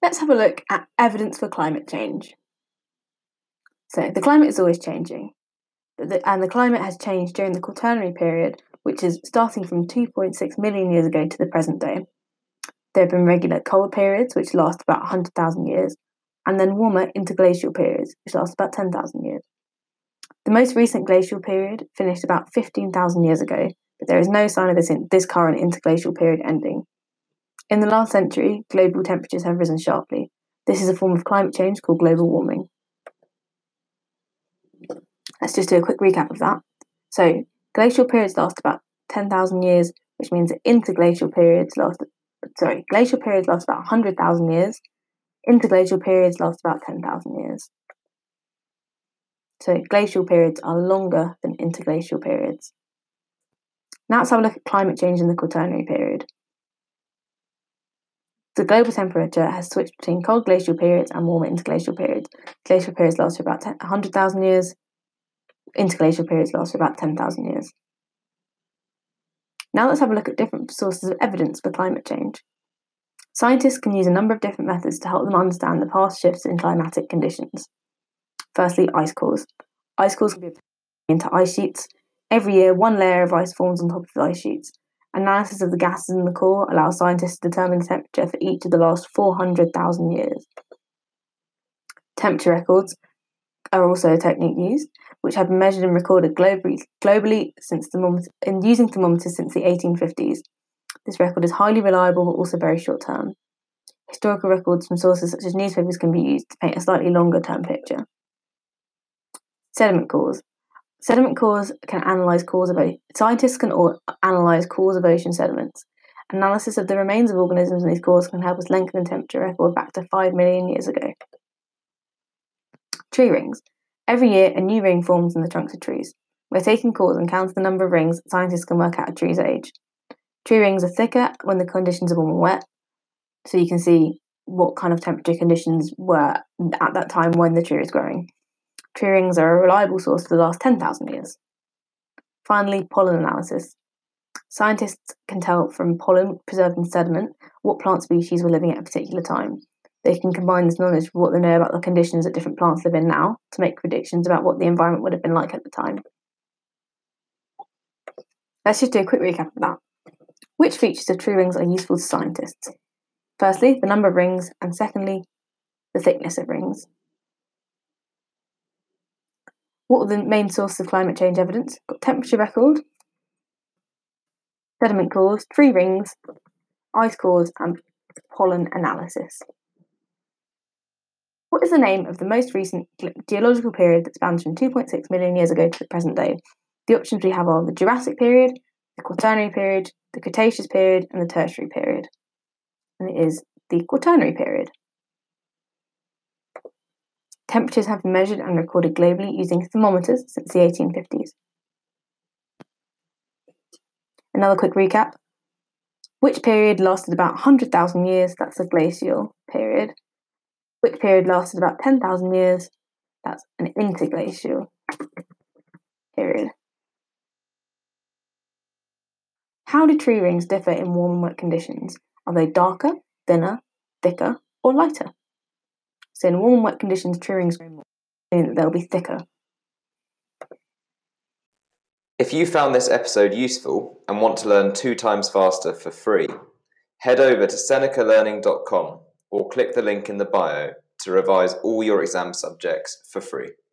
Let's have a look at evidence for climate change. So the climate is always changing, and the climate has changed during the Quaternary period, which is starting from 2.6 million years ago to the present day. There have been regular cold periods, which last about 100,000 years, and then warmer interglacial periods, which last about 10,000 years. The most recent glacial period finished about 15,000 years ago, but there is no sign of this current interglacial period ending. In the last century, global temperatures have risen sharply. This is a form of climate change called global warming. Let's just do a quick recap of that. So, glacial periods last about 10,000 years, which means that glacial periods last about 100,000 years. Interglacial periods last about 10,000 years. So, glacial periods are longer than interglacial periods. Now let's have a look at climate change in the Quaternary period. The global temperature has switched between cold glacial periods and warmer interglacial periods. Glacial periods last for about 100,000 years. Interglacial periods last for about 10,000 years. Now let's have a look at different sources of evidence for climate change. Scientists can use a number of different methods to help them understand the past shifts in climatic conditions. Firstly, ice cores. Ice cores can be into ice sheets. Every year, one layer of ice forms on top of the ice sheets. Analysis of the gases in the core allows scientists to determine the temperature for each of the last 400,000 years. Temperature records are also a technique used, which have been measured and recorded globally using thermometers since the 1850s. This record is highly reliable but also very short-term. Historical records from sources such as newspapers can be used to paint a slightly longer-term picture. Sediment cores. Sediment cores can analyse scientists can analyse cores of ocean sediments. Analysis of the remains of organisms in these cores can help us lengthen the temperature record back to 5 million years ago. Tree rings. Every year, a new ring forms in the trunks of trees. By taking cores and counting the number of rings, scientists can work out a tree's age. Tree rings are thicker when the conditions are warm and wet, so you can see what kind of temperature conditions were at that time when the tree was growing. Tree rings are a reliable source for the last 10,000 years. Finally, pollen analysis. Scientists can tell from pollen preserved in sediment what plant species were living at a particular time. They can combine this knowledge with what they know about the conditions that different plants live in now to make predictions about what the environment would have been like at the time. Let's just do a quick recap of that. Which features of tree rings are useful to scientists? Firstly, the number of rings, and secondly, the thickness of rings. What are the main sources of climate change evidence? Got temperature record, sediment cores, tree rings, ice cores, and pollen analysis. What is the name of the most recent geological period that spans from 2.6 million years ago to the present day? The options we have are the Jurassic period, the Quaternary period, the Cretaceous period, and the Tertiary period. And it is the Quaternary period. Temperatures have been measured and recorded globally using thermometers since the 1850s. Another quick recap. Which period lasted about 100,000 years? That's the glacial period. Which period lasted about 10,000 years? That's an interglacial period. How do tree rings differ in warm and wet conditions? Are they darker, thinner, thicker, or lighter? So in warm and wet conditions, tree rings meaning that they'll be thicker. If you found this episode useful and want to learn 2 times faster for free, head over to senecalearning.com or click the link in the bio to revise all your exam subjects for free.